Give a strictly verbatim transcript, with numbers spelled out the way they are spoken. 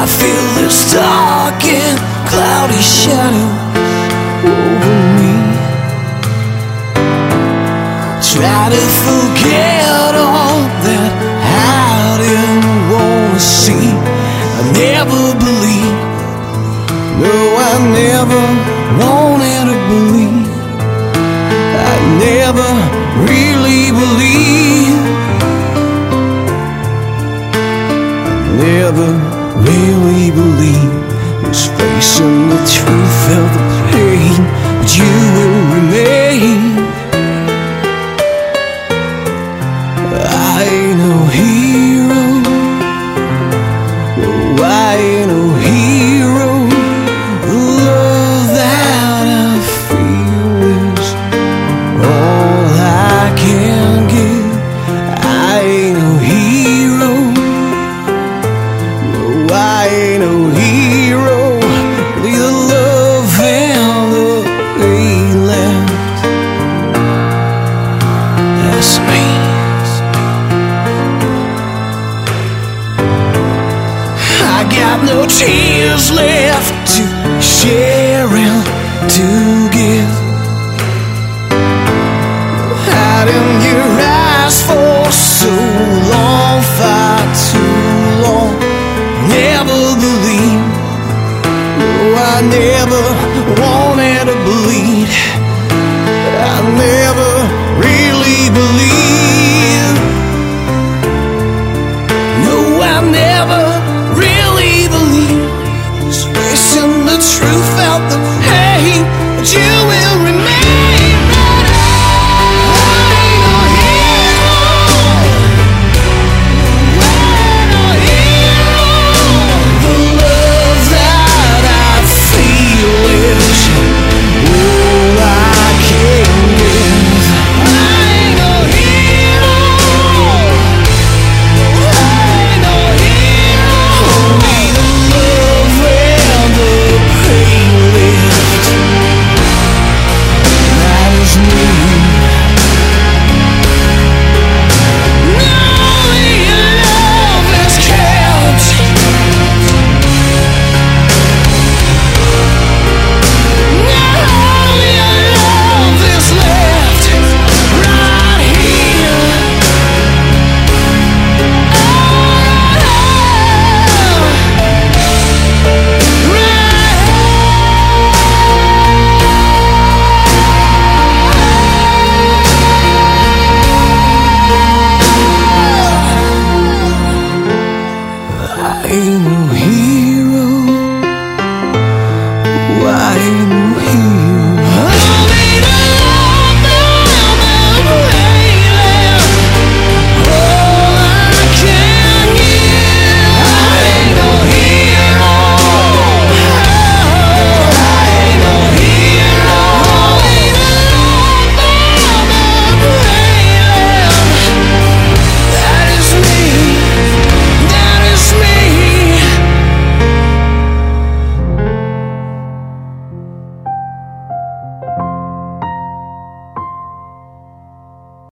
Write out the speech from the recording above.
I feel this dark and cloudy shadow over me. Try to forget all that I didn't wanna see. I never believed, no, I never wanted to believe. I never really believed, I never really believed. Was facing the truth, felt the pain, but you will remain. I ain't no hero, no, I ain't no hero. The love that I feel is all I can give. I ain't no hero, no, I ain't no hero. Leave the love and the pain left. That's me. I got no tears left to share and to give.